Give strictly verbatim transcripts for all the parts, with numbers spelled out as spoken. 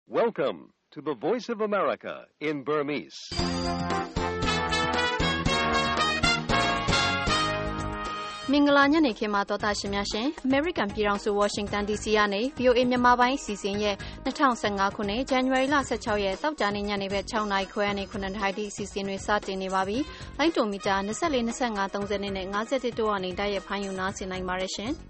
Welcome to the Voice of America in Burmese. ။မင်္ဂလာညနေခင်းမှာတော်တာရှင်များရှင် American ပြည်ထောင်စု Washington ဒီ စီ ကနေ ဗွီအိုအေ မြန်မာပိုင်းအစီအစဉ်ရဲ့၂၀၁၅ခုနှစ် January လ၁၆ရက်သောကြာနေ့ညနေဘက်၆နာရီခွဲကနေခုနှစ်နာရီထိအစီအစဉ်တွေစတင်နေပါပြီ။လိုင်းတိုမီတာ၂၄ ၂၅ ၃၀နဲ့၅၁တိုးကနေတိုက်ရိုက်ဖမ်းယူနားဆင်နိုင်ပါတယ်ရှင်။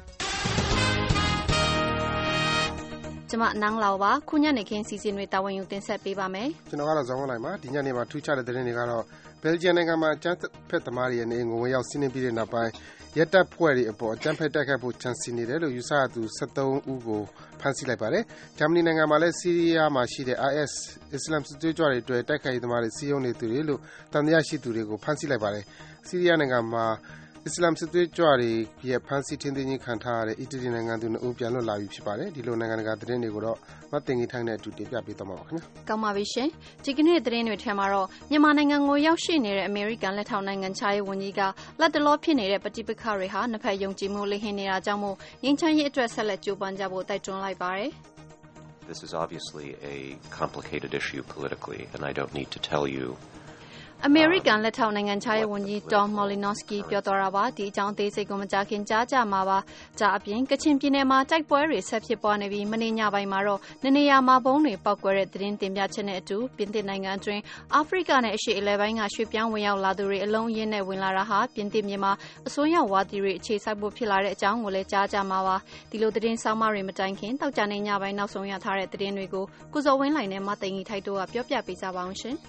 ကျမနန်းလောက်ပါခုညနေခင်းစီစဉ်တွေတာဝန်ယူတင်ဆက်ပေးပါမယ်ကျွန်တော်ကတော့ဇောင်းဝလိုက်ပါဒီညနေမှာထူးခြားတဲ့သတင်းတွေကတော့ဘယ်လ်ဂျီယံနိုင်ငံမှာအကြမ်းဖက်သမားတွေရဲ့နေအိမ်ကိုဝင်ရောက်စီးနင်းပြီးတဲ့နောက်ပိုင်းရဲတပ်ဖွဲ့တွေအပေါ်အကြမ်းဖက်တိုက်ခိုက်ဖို့ချန်စီနေတယ်လို့ယူဆရသူ၁၃ဦးကိုဖမ်းဆီးလိုက်ပါတယ်ဂျာမနီနိုင်ငံမှာလည်းဆီးရီးယားမှာရှိတဲ့ I S အစ္စလာမ်စစ်သွေးကြွတွေအတွက်တိုက်ခိုက်ရေးသမားတွေစီးရုံးနေသူတွေလို့တန်တရားရှိသူတွေကိုဖမ်းဆီးလိုက်ပါတယ်ဆီးရီးယားနိုင်ငံမှာအစ္စလာမ်စစ်သွေးကြွတွေရဲ့ဖမ်းဆီးထိန်းသိမ်းခြင်းခံထားရတဲ့အီတလီနိုင်ငံသူနှစ်ဦးပြန်လွတ်လာပြီဖြစ်ပါတယ်ဒီလိုနိုင်ငံတကာသတင်းတွေကိုတော့မတင်ကြီးထိုင်းတဲ့အတူတင်ပြပေးသွားမှာပါခင်ဗျာကောင်းပါပြီရှင်ဒီကနေ့သတင်းတွေထဲမှာတော့မြန်မာနိုင်ငံကိုရောက်ရှိနေတဲ့အမေရိကန်လက်ထောက်နိုင်ငံခြားရေးဝန်ကြီးကလက်တလောဖြစ်နေတဲ့ပဋိပက္ခတွေဟာနှစ်ဖက်ယုံကြည်မှုလိမ်ဟင်းနေတာကြောင့်မို့ငြိမ်းချမ်းရေးအတွက်ဆက်လက်ကြိုးပမ်းကြဖို့တိုက်တွန်းလိုက်ပါတယ် This is obviously a complicated issue politically and I don't need to tell you အမေရိကန်လက်ထောက်နိုင်ငံခြားရေးဝန်ကြီး Tom Malinowski ပြောသွားတာပါဒီအကြောင်းသေးစိတ်ကိုမကြခင်ကြားကြမှာပါကြားအပြင်ကချင်ပြည်နယ်မှာတိုက်ပွဲတွေဆက်ဖြစ်ပွားနေပြီးမနေ့ညပိုင်းမှာတော့နေနေရာမှာဘုံတွေပောက်ကွဲတဲ့သတင်းတင်ပြချက်နဲ့အတူပြင်သစ်နိုင်ငံအတွင်းအာဖရိကနဲ့အရှေ့အလယ်ပိုင်းကရွှေ့ပြောင်းဝင်ရောက်လာသူတွေအလုံးအရင်းနဲ့ဝင်လာတာဟာပြင်သစ်မြေမှာအစိုးရဝါဒီတွေအခြေစိုက်ဖို့ဖြစ်လာတဲ့အကြောင်းကိုလည်းကြားကြမှာပါဒီလိုသတင်းဆောင်းပါးတွေမတိုင်ခင်တောက်ကြနေညပိုင်းနောက်ဆုံးရထားတဲ့သတင်းတွေကိုကိုစောဝင်းလှိုင်နဲ့မသိင်ကြီးထိုက်တို့ကပြောပြပေးကြပါအောင်ရှင်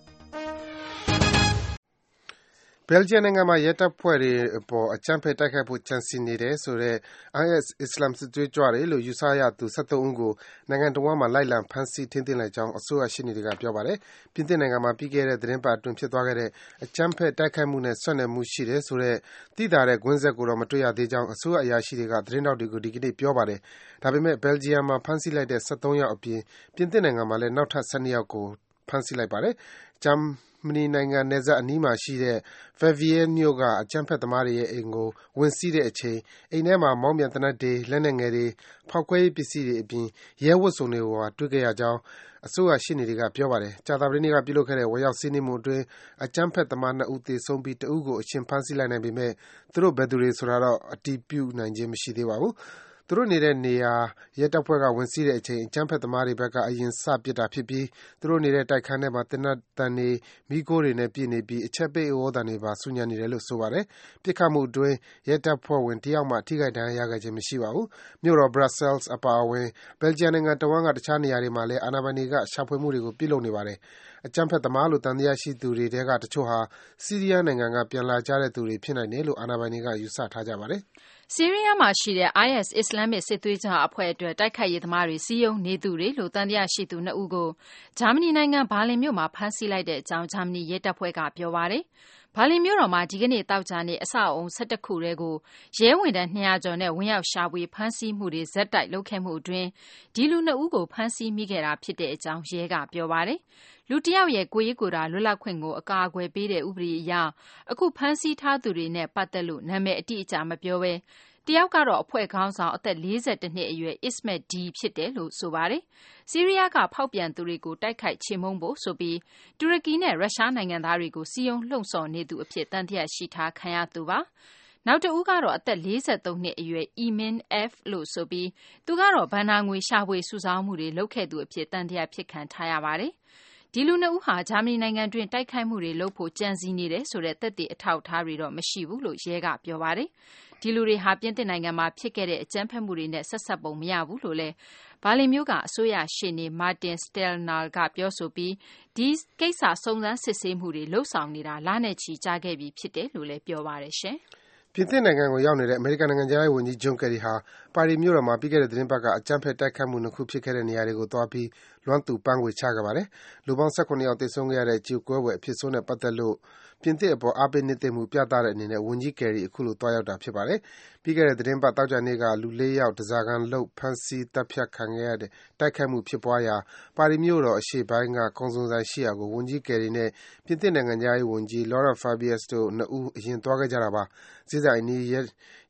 ဘယ်လ်ဂျီယံနိုင်ငံမှာရဲတပ်ဖွဲ့တွေအပေါ်အကြမ်းဖက်တိုက်ခိုက်ဖို့ကြံစည်နေတယ်ဆိုတဲ့ I S အစ္စလာမ်စစ်သွေးကြွတွေလို့ယူဆရသူ၁၃ဦးကိုနိုင်ငံတော်မှာလိုက်လံဖမ်းဆီးထိန်းသိမ်းလိုက်ကြောင်းအစိုးရရှေ့နေတွေကပြောပါတယ်။ပြင်သစ်နိုင်ငံမှာပြီးခဲ့တဲ့သတင်းပတ်အတွင်းဖြစ်သွားခဲ့တဲ့အကြမ်းဖက်တိုက်ခိုက်မှုနဲ့ဆက်နွယ်မှုရှိတယ်ဆိုတဲ့သိသာတဲ့ကွင်းဆက်ကိုတော့မတွေ့ရသေးကြောင်းအစိုးရအရာရှိတွေကသတင်းတောက်တွေကိုဒီကနေ့ပြောပါတယ်။ဒါပေမဲ့ဘယ်လ်ဂျီယံမှာဖမ်းဆီးလိုက်တဲ့၁၃ယောက်အပြင်ပြင်သစ်နိုင်ငံမှာလည်းနောက်ထပ်၁၂ယောက်ကိုဖမ်းဆီးလိုက်ပါတယ်။ဂျမ်မနီနိုင်ငံနယ်စပ်အနီးမှာရှိတဲ့ Verviers မြို့ကအကြမ်းဖက်သမားတွေရဲ့အိမ်ကိုဝင်စီးတဲ့အချိန်အိမ်ထဲမှာမောင်းပြန်သေနတ်တွေလက်နက်ငယ်တွေဖောက်ခွဲရေးပစ္စည်းတွေအပြင်ရဲဝတ်စုံတွေကိုပါတွေ့ခဲ့ရကြောင်းအစိုးရရှေ့နေတွေကပြောပါတယ်။ကြာသပတေးနေ့ကပြုလုပ်ခဲ့တဲ့ဝင်ရောက်စီးနင်းမှုအတွင်းအကြမ်းဖက်သမားနှစ်ဦးသေဆုံးပြီးတဦးကိုအရှင်ဖမ်းဆီးလိုက်နိုင်ပေမဲ့သူတို့ဘယ်သူတွေဆိုတာတော့အတည်ပြုနိုင်ခြင်းမရှိသေးပါဘူး။သူတို့နေတဲ့နေရာရဲတပ်ဖွဲ့ကဝင်စီးတဲ့အချိန်အကြမ်းဖက်သမားတွေဘက်ကအရင်စပစ်တာဖြစ်ပြီးသူတို့နေတဲ့တိုက်ခန်းထဲမှာသေနတ်တန်တွေမီးခိုးတွေနဲ့ပြည့်နေပြီးအချက်ပိတ်ဩဇာတွေပါဆူညံနေတယ်လို့ဆိုပါတယ်။ပစ်ခတ်မှုအတွင်းရဲတပ်ဖွဲ့ဝင်တယောက်မှထိခိုက်ဒဏ်ရာရခဲ့ခြင်းမရှိပါဘူး။မြို့တော် Brussels အပါအဝင်ဘယ်လ်ဂျီယံနိုင်ငံတဝန်းကတခြားနေရာတွေမှာလည်းအာဏာပိုင်တွေကရှာဖွေမှုတွေကိုပြုလုပ်နေပါတယ်။အကြမ်းဖက်သမားလို့တန်တရားရှိသူတွေထဲကတချို့ဟာဆီးရီးယားနိုင်ငံကပြန်လာကြတဲ့သူတွေဖြစ်နိုင်တယ်လို့အာဏာပိုင်တွေကယူဆထားကြပါတယ်။ဆီးရီးယားမှာရှိတဲ့ I S အစ္စလာမ်မစ်စစ်သွေးကြွအဖွဲ့အတွက်တိုက်ခိုက်ရေးသမားတွေစီးရုံးနေသူတွေလို့တန်တရားရှိသူနှစ်ဦးကိုဂျာမနီနိုင်ငံဘာလင်မြို့မှာဖမ်းဆီးလိုက်တဲ့အကြောင်းဂျာမနီရဲတပ်ဖွဲ့ကပြောပါတယ်။ဘာလင်မြို့တော်မှာဒီကနေ့သောကြာနေ့အဆောက်အုံ၁၁ခုထဲကိုရဲဝန်ထမ်း၂၀၀ကျော်နဲ့ဝင်ရောက်ရှာဖွေဖမ်းဆီးမှုတွေဇက်တိုက်လုပ်ခဲ့မှုအတွင်းဒီလူနှစ်ဦးကိုဖမ်းဆီးမိခဲ့တာဖြစ်တဲ့အကြောင်းရဲကပြောပါတယ်။လူတယောက်ရဲ့ကိုယ်ရေးကိုယ်တာလွတ်လပ်ခွင့်ကိုအကာအကွယ်ပေးတဲ့ဥပဒေအရအခုဖမ်းဆီးထားသူတွေနဲ့ပတ်သက်လို့နာမည်အတိအကျမပြောဘဲတယောက်ကတော့အဖွဲ့ခေါင်းဆောင်အသက်၄၁နှစ်အရွယ် Ismet D ဖြစ်တယ်လို့ဆိုပါတယ်။ဆီးရီးယားကဖောက်ပြန်သူတွေကိုတိုက်ခိုက်ချေမှုန်းဖို့ဆိုပြီးတူရကီနဲ့ရုရှားနိုင်ငံသားတွေကိုစီယုံလှုံ့ဆော်နေသူအဖြစ်တန်တရားရှိထားခံရသူပါ။နောက်တဦးကတော့အသက်၄၃နှစ်အရွယ် Emin F လို့ဆိုပြီးသူကတော့ဘဏ္ဍာငွေရှာဖွေစုဆောင်းမှုတွေလုပ်ခဲ့သူအဖြစ်တန်တရားဖြစ်ခံထားရပါတယ်။ဒီလူနှစ်ဦးဟာဂျာမနီနိုင်ငံတွင်တိုက်ခိုက်မှုတွေလုပ်ဖို့ကြံစည်နေတယ်ဆိုတဲ့သက်သေအထောက်အထားတွေတော့မရှိဘူးလို့ရဲကပြောပါတယ်။ဒီလူတွေဟာပြင်သစ်နိုင်ငံမှာဖြစ်ခဲ့တဲ့အကြမ်းဖက်မှုတွေနဲ့ဆက်ဆက်ပုံမရဘူးလို့လည်းဘာလင်မြို့ကအစိုးရရှေ့နေ Martin Stelnal ကပြောဆိုပြီးဒီကိစ္စစုံစမ်းစစ်ဆေးမှုတွေလှုပ်ဆောင်နေတာလနဲ့ချီကြာခဲ့ပြီဖြစ်တယ်လို့လည်းပြောပါတယ်ရှင်။ပြင်သစ်နိုင်ငံကိုရောက်နေတဲ့အမေရိကန်နိုင်ငံခြားရေးဝန်ကြီးဂျွန်ကယ်ရီဟာပါရီမြို့တော်မှာပြီးခဲ့တဲ့သတင်းပတ်ကအကြမ်းဖက်တိုက်ခိုက်မှုနှစ်ခုဖြစ်ခဲ့တဲ့နေရာတွေကိုသွားပြီးလွမ်းသူပန်းခွေချခဲ့ပါတယ်။လူပေါင်း၁၇ယောက်သေဆုံးခဲ့ရတဲ့ကြေကွဲပွဲအဖြစ်ဆိုးနဲ့ပတ်သက်လို့ပြင်သစ်အပေါ်အားပေးနှစ်သိမ့်မှုပြသတဲ့အနေနဲ့ဝန်ကြီးကယ်ရီအခုလိုသွားရောက်တာဖြစ်ပါတယ်။ပြီးခဲ့တဲ့သတင်းပတ်သောကြာနေ့ကလူ၄ယောက်တစားကံလုပ်ဖမ်းဆီးတပ်ဖြတ်ခံခဲ့ရတဲ့တိုက်ခိုက်မှုဖြစ်ပွားရာပါရီမြို့တော်အရှေ့ပိုင်းကကုံစုံဆိုင်ရှိရာကိုဝန်ကြီးကယ်ရီနဲ့ပြင်သစ်နိုင်ငံခြားရေးဝန်ကြီး Laurent Fabius တို့နှစ်ဦးအရင်သွားခဲ့ကြတာပါ။ဈေးဆိုင်အနီး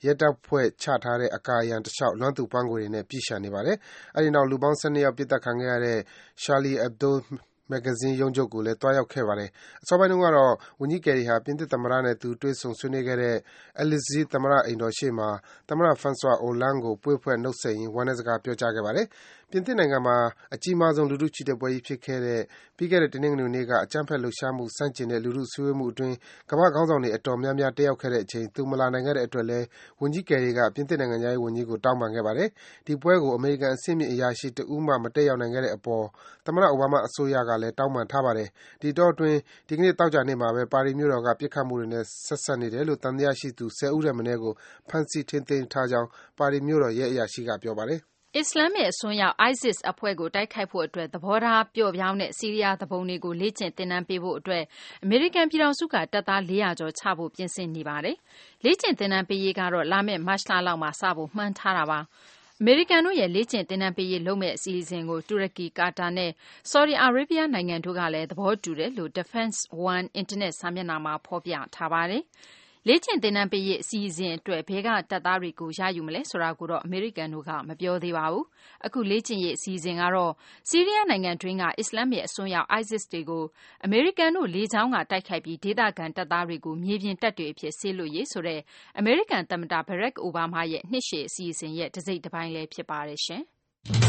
ရဲတပ်ဖွဲ့ချထားတဲ့အကာအရံတစ်လျှောက်လွမ်းသူပန်းကိုတွေနဲ့ပြည့်ရှံနေပါတယ်။အဲဒီနောက်လူပေါင်း၁၂ယောက်ပြစ်ဒဏ်ခံခဲ့ရတဲ့ Charlie Hebdoမဂ္ဂဇင်းရုံးချုပ်ကိုလည်းတွားရောက်ခဲ့ပါတယ်။အစောပိုင်းတုန်းကတော့ဝန်ကြီးကယ်ရီဟာပြင်သစ်သမ္မတနဲ့သူတွေ့ဆုံဆွေးနွေးခဲ့တဲ့ Élysée သမ္မတအိမ်တော်ရှေ့မှာသမ္မတ François Hollande ကိုပွေ့ဖွဲ့နှုတ်ဆက်ရင်းဝမ်းနည်းစကားပြောကြားခဲ့ပါတယ်။ပြင်သစ်နိုင်ငံမှာအကြီးမားဆုံးလူထုချီတက်ပွဲကြီးဖြစ်ခဲ့တဲ့ပြီးခဲ့တဲ့တနင်္ဂနွေနေ့ကအကြမ်းဖက်လှုပ်ရှားမှုစန့်ကျင်တဲ့လူထုစည်းဝေးမှုအတွင်းကမ္ဘာ့ခေါင်းဆောင်တွေအတော်များများတက်ရောက်ခဲ့တဲ့အချိန်သူမလာနိုင်ခဲ့တဲ့အတွက်လည်းဝန်ကြီးကယ်ရီကပြင်သစ်နိုင်ငံသားရေးဝန်ကြီးကိုတောင်းပန်ခဲ့ပါတယ်။ဒီပွဲကိုအမေရိကန်အဆင့်မြင့်အရာရှိတဦးမှမတက်ရောက်နိုင်ခဲ့တဲ့အပေါ်သမ္မတအိုဘားမားအစိုးရကလည်းတောင်းပန်ထားပါတယ်။ဒီတော့အတွင်းဒီကနေ့တောက်ကြနေ့မှာပဲပါရီမြို့တော်ကပြစ်ခတ်မှုတွေနဲ့ဆက်ဆက်နေတယ်လို့တန်တရားရှိသူ၁၀ဦးထက်မနည်းကိုဖမ်းဆီးထိန်းသိမ်းထားကြောင်းပါရီမြို့တော်ရဲအရာရှိကပြောပါတယ်။အစ္စလာမစ်အစွန်းရောက် ISIS အဖွဲ့ကိုတိုက်ခိုက်ဖို့အတွက်သဘောထားပျော့ပြောင်းတဲ့ဆီးရီးယားသူပုန်တွေကိုလေ့ကျင့်သင်တန်းပေးဖို့အတွက်အမေရိကန်ပြည်ထောင်စုကတပ်သား၄ရာကျော်ချဖို့ပြင်ဆင်နေပါတယ်။လေ့ကျင့်သင်တန်းပေးရေးကတော့လာမယ့်မတ်လလောက်မှာစဖို့မှန်းထားတာပါ။အမေရိကန်တို့ရဲ့လေ့ကျင့်သင်တန်းပေးရေးလုပ်မဲ့အစီအစဉ်ကိုတူရကီကာတာနဲ့ဆော်ဒီအာရေဗျနိုင်ငံတို့ကလည်းသဘောတူတယ်လို့ Defense One အင်တာနက်စာမျက်နှာမှာဖော်ပြထားပါတယ်။လေ့ကျင့်သင်တန်းပေးရေးအစီအစဉ်အတွက်ဘဲကတပ်သားတွေကိုရယူမလဲဆိုတာကိုတော့အမေရိကန်တို့ကမပြောသေးပါဘူး။အခုလေ့ကျင့်ရေးအစီအစဉ်ကတော့ဆီးရီးယားနိုင်ငံတွင်းကအစ္စလာမစ်အစွန်းရောက် ISIS တွေကိုအမေရိကန်တို့လေကြောင်းကတိုက်ခိုက်ပြီးဒေသခံတပ်သားတွေကိုမြေပြင်တပ်တွေအဖြစ်ဆေးလွှတ်ရေးဆိုတဲ့အမေရိကန်သမ္မတ Barack Obama ရဲ့နှစ်ရှည်အစီအစဉ်ရဲ့တစ်စိတ်တစ်ပိုင်းလည်းဖြစ်ပါတယ်ရှင်။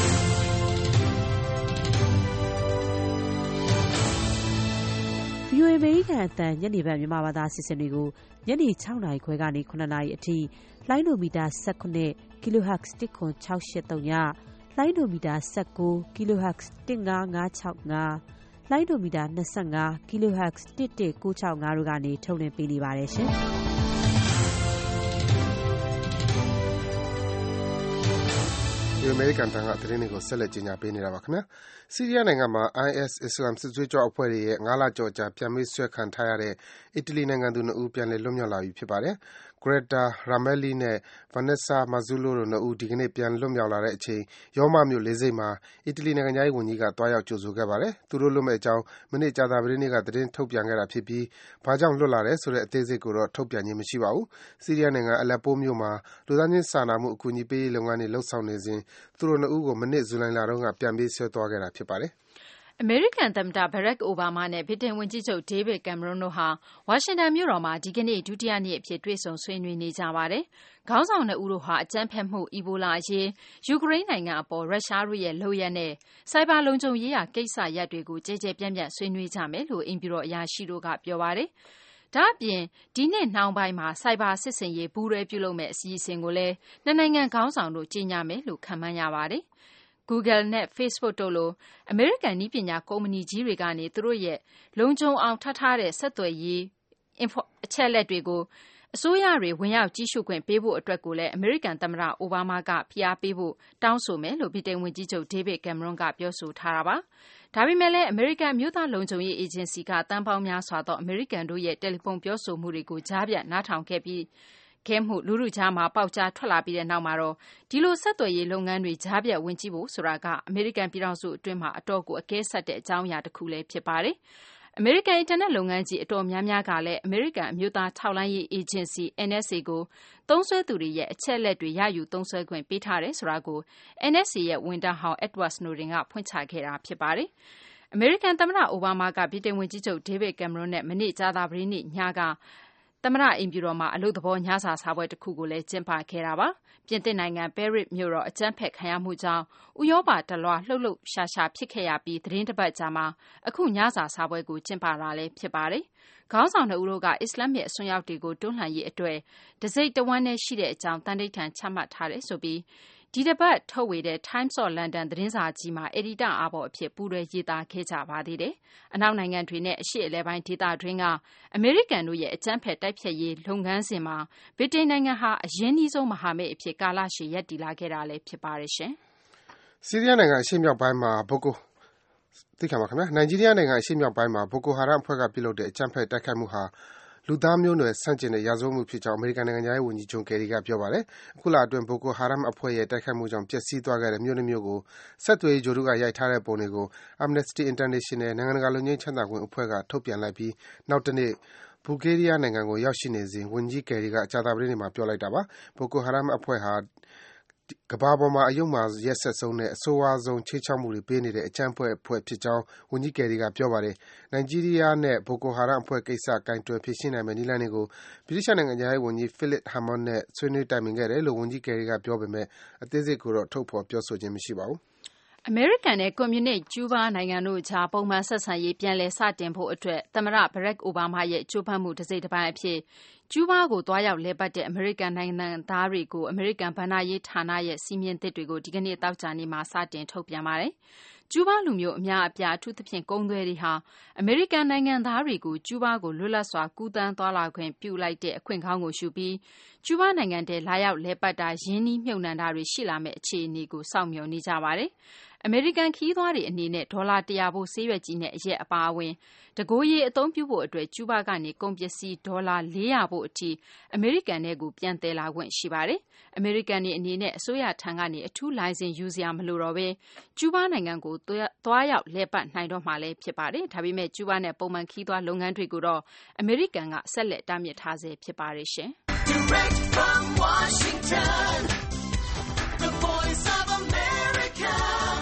ဗွီအိုအေ အမေရိကန်အသံညနေပိုင်းမြန်မာဘာသာအစီအစဉ်တွေကိုညနေ၆နာရီခွဲကနေ၇နာရီအထိလိုင်းဒိုမီတာ၁၇ Kilohertz တစ်ခွန်၆၈၃ညလိုင်းဒိုမီတာ၁၉ Kilohertz တစ်၅၅၆၅လိုင်းဒိုမီတာ၂၅ Kilohertz တစ်၁၉၆၅တို့ကနေထုတ်လွှင့်ပေးနေပါတယ်ရှင်။ဒီအမေရိကန်တန်ကသတင်းတွေကိုဆက်လက်ကြီးညာပေးနေတာပါခင်ဗျာ။ဆီးရီးယားနိုင်ငံမှာ I S အစ္စလာမ်စစ်သွေးကြွအဖွဲ့တွေရဲ့ငါးလကျော်ကြာပြန်မေးဆွဲခံထားရတဲ့အီတလီနိုင်ငံသူနှစ်ဦးပြန်လည်လွတ်မြောက်လာပြီဖြစ်ပါတယ်။ Greta Ramelli နဲ့ Vanessa Mazzullo တို့နှစ်ဦးဒီကနေ့ပြန်လွတ်မြောက်လာတဲ့အချိန်ရောမမြို့လေဆိပ်မှာအီတလီနိုင်ငံသားရေးဝန်ကြီးကတွားရောက်ကြိုဆိုခဲ့ပါတယ်။သူတို့လွတ်မဲ့အကြောင်းမနေ့ကြာသပတေးနေ့ကသတင်းထုတ်ပြန်ခဲ့တာဖြစ်ပြီးဘာကြောင့်လွတ်လာတယ်ဆိုတဲ့အသေးစိတ်ကိုတော့ထုတ်ပြန်ခြင်းမရှိပါဘူး။ဆီးရီးယားနိုင်ငံအလက်ပိုမြို့မှာလူသားချင်းစာနာမှုအကူအညီပေးရေးလုပ်ငန်းတွေလှုပ်ဆောင်နေစဉ်သူတို့နှစ်ဦးကိုမနေ့ဇူလိုင်လတုန်းကပြန်ပေးဆွဲသွားခဲ့တာဖြစ်ပါတယ်။အမေရိကန်သမ္မတ Barack Obama နဲ့ဗြိတိန်ဝန်ကြီးချုပ် David Cameron တို့ဟာဝါရှင်တန်မြို့တော်မှာဒီကနေ့ဒုတိယနေ့အဖြစ်တွေ့ဆုံဆွေးနွေးနေကြပါတယ်။ခေါင်းဆောင်နှစ်ဦးတို့ဟာအကြမ်းဖက်မှု၊အီဘိုလာအရေး၊ယူကရိန်းနိုင်ငံအပေါ်ရုရှားတို့ရဲ့လုပ်ရပ်နဲ့ဆိုက်ဘာလုံခြုံရေးရာကိစ္စရပ်တွေကိုကျယ်ကျယ်ပြန့်ပြန့်ဆွေးနွေးကြမယ်လို့အိမ်ဖြူတော်အရာရှိတို့ကပြောပါတယ်။ဒါ့အပြင်ဒီနှစ်နှောင်းပိုင်းမှာဆိုက်ဘာစစ်ဆင်ရေးပူးတွဲပြုလုပ်မယ့်အစီအစဉ်ကိုလည်းနှစ်နိုင်ငံခေါင်းဆောင်တို့ကြေညာမယ်လို့ခန့်မှန်းရပါတယ်။ Google နဲ့ Facebook တို့လိုအမေရိကန်နည်းပညာကုမ္ပဏီကြီးတွေကနေသူတို့ရဲ့လုံခြုံအောင်ထားထားတဲ့ဆက်သွယ်ရေးအချက်အလက်တွေကိုအစိုးရတွေဝင်ရောက်ကြည့်ရှုခွင့်ပေးဖို့အတွက်ကိုလည်းအမေရိကန်သမ္မတအိုဘားမားကဖိအားပေးဖို့တောင်းဆိုမယ်လို့ဗြိတိန်ဝန်ကြီးချုပ် David Cameron ကပြောဆိုထားတာပါ။ဒါပေမဲ့လည်းအမေရိကန်အမျိုးသားလုံခြုံရေးအေဂျင်စီကတန်ပေါင်းများစွာသောအမေရိကန်တို့ရဲ့တယ်လီဖုန်းပြောဆိုမှုတွေကိုကြားပြတ်နားထောင်ခဲ့ပြီးခဲမှုလူလူကြားမှာပေါက်ကြားထွက်လာပြီးတဲ့နောက်မှာတော့ဒီလိုဆက်သွယ်ရေးလုပ်ငန်းတွေကြားပြတ်ဝင်ကြည့်ဖို့ဆိုတာကအမေရိကန်ပြည်ထောင်စုအတွင်းမှာအတော့ကိုအကဲဆက်တဲ့အကြောင်းအရာတစ်ခုလည်းဖြစ်ပါတယ်။အမေရိကန်အင်တာနက်လုပ်ငန်းကြီးအတော်များများကလည်းအမေရိကန်အမျိုးသားထောက်လှမ်းရေးအေဂျင်စီ N S A ကိုသုံးစွဲသူတွေရဲ့အချက်အလက်တွေရယူသုံးစွဲခွင့်ပေးထားတယ်ဆိုတာကို N S A ရဲ့ဝန်ထမ်းဟောင်း Edward Snowden ကဖွင့်ချခဲ့တာဖြစ်ပါတယ်။အမေရိကန်သမ္မတအိုဘားမားကဗြိတိန်ဝန်ကြီးချုပ် David Cameron နဲ့မနေ့ကြာသပတေးနေ့ညကသမ္မတအိမ်ဖြူတော်မှာအလုပ်သဘောညစာစားပွဲတစ်ခုကိုလည်းကျင်းပခဲ့တာပါ။ပြင်သစ်နိုင်ငံပဲရစ်မြို့တော်အကြမ်းဖက်ခံရမှုကြောင့်ဥရောပတလွှားလှုပ်လှုပ်ရှားရှားဖြစ်ခဲ့ရပြီးသတင်းတစ်ပတ်ကြာမှာအခုညစာစားပွဲကိုကျင်းပတာလည်းဖြစ်ပါတယ်။ခေါင်းဆောင်နှစ်ဦးတို့ကအစ္စလာမစ်အစွန်းရောက်တွေကိုတွန်းလှန်ရေးအတွက်တစိမ့်တဝမ်းနဲ့ရှိတဲ့အကြောင်းတန်ဋိဌာန်ချမှတ်ထားတယ်ဆိုပြီးဒီတစ်ပတ်ထုတ်ဝေတဲ့ Times of London သတင်းစာကြီးမှာအယ်ဒီတာအားပေါ်အဖြစ်ပူးတွဲရေးသားခဲ့ကြပါသေးတယ်။အနောက်နိုင်ငံတွေနဲ့အရှေ့အလယ်ပိုင်းဒေသတွင်းကအမေရိကန်တို့ရဲ့အကြမ်းဖက်တိုက်ဖျက်ရေးလုပ်ငန်းစဉ်မှာဗြိတိန်နိုင်ငံဟာအရင်းနှီးဆုံးမဟာမိတ်အဖြစ်ကာလရှည်ရပ်တည်လာခဲ့တာလည်းဖြစ်ပါတယ်ရှင်။ဆီးရီးယားနိုင်ငံအရှေ့မြောက်ပိုင်းမှာဘိုကိုသိခံပါခင်ဗျာ။နိုင်ဂျီးရီးယားနိုင်ငံအရှေ့မြောက်ပိုင်းမှာဘိုကိုဟာရမ်အဖွဲ့ကပြုလုပ်တဲ့အကြမ်းဖက်တိုက်ခိုက်မှုဟာလူသားမျိုးနွယ်ဆန့်ကျင်တဲ့ရာဇဝတ်မှုဖြစ်ကြောင်းအမေရိကန်နိုင်ငံသားရေးဝန်ကြီးဂျွန်ကယ်ရီကပြောပါတယ်။အခုလအတွင်းဘိုကိုဟာရမ်အဖွဲ့ရဲ့တိုက်ခိုက်မှုကြောင့်ပျက်စီးသွားခဲ့တဲ့မြို့နှမျိုးကိုဆက်သွယ်ရေးဂျိုတို့ကရိုက်ထားတဲ့ပုံတွေကို Amnesty International နိုင်ငံတကာလူငင်းချမ်းသာခွင့်အဖွဲ့ကထုတ်ပြန်လိုက်ပြီးနောက်တနေ့ဘူဂေးရီးယားနိုင်ငံကိုရောက်ရှိနေစဉ်ဝန်ကြီးကယ်ရီကကြာသပတေးနေ့မှာပြောလိုက်တာပါ။ Boko Haram အဖွဲ့ဟာကမ္ဘာပေါ်မှာအယုံမှာရက်ဆက်ဆုံးနဲ့အဆိုးဝါးဆုံးခြိမ်းခြောက်မှုတွေပေးနေတဲ့အကြမ်းဖက်အဖွဲ့ဖြစ်ကြောင်းဝန်ကြီးကယ်ရီကပြောပါတယ်။ နိုင်ဂျီးရီးယားနဲ့ Boko Haram အဖွဲ့ကိစ္စကိုင်တွယ်ဖြေရှင်းနိုင်မယ့်နည်းလမ်းတွေကိုဗြိတိသျှနိုင်ငံခြားရေးဝန်ကြီး Philip Hammond နဲ့ဆွေးနွေးတိုင်ပင်ခဲ့တယ်လို့ဝန်ကြီးကယ်ရီကပြောပေမဲ့အသေးစိတ်ကိုတော့ထုတ်ဖော်ပြောဆိုခြင်းမရှိပါဘူး။အမေရိကန်နဲ့ကွန်မြူနစ်ကျူးဘားနိုင်ငံတို့ကြားပုံမှန်ဆက်ဆံရေးပြန်လည်စတင်ဖို့အတွက်သမ္မတ Barack Obama ရဲ့ကြိုးပမ်းမှုတစိတ်တပိုင်းအဖြစ်ကျူးဘားကိုသွားရောက်လည်ပတ်တဲ့အမေရိကန်နိုင်ငံသားတွေကိုအမေရိကန်ဘဏ္ဍာရေးဌာနရဲ့စည်းမျဉ်းသစ်တွေကိုဒီကနေ့သောကြာနေ့မှာစတင်ထုတ်ပြန်ပါတယ်။ကျူးဘားလူမျိုးအများအပြားအထူးသဖြင့်ကုန်သည်တွေဟာအမေရိကန်နိုင်ငံသားတွေကိုကျူးဘားကိုလွတ်လပ်စွာကူးသန်းသွားလာခွင့်ပြုလိုက်တဲ့အခွင့်ကောင်းကိုယူပြီးကျူးဘားနိုင်ငံထဲလာရောက်လည်ပတ်တာရင်းနှီးမြှုပ်နှံတာတွေရှိလာမယ့်အခြေအနေကိုစောင့်မျှော်နေကြပါတယ်။အမေရိကန်ခရီးသွားတွေအနေနဲ့ဒေါ်လာတရာဖို့ဆေးရွက်ကြီးနဲ့အရက်အပါအဝင်တကိုယ်ရေအသုံးပြုဖို့အတွက်ကျူးဘားကနေကုန်ပစ္စည်းဒေါ်လာလေးရာဖို့အထိအမေရိကန်ထဲကိုပြန်သယ်လာခွင့်ရှိပါတယ်။အမေရိကန်တွေအနေနဲ့အစိုးရထံကနေအထူးလိုင်စင်ယူစရာမလိုတော့ဘဲကျူးဘားနိုင်ငံကိုသွားရောက်လည်ပတ်နိုင်တော့မှာလည်းဖြစ်ပါတယ်။ဒါပေမဲ့ကျူးဘားနဲ့ပုံမှန်ခရီးသွားလုပ်ငန်းတွေကိုတော့အမေရိကန်ကဆက်လက်တားမြစ်ထားဆဲဖြစ်ပါတယ်ရှင်။ Direct from Washington, the voice of America.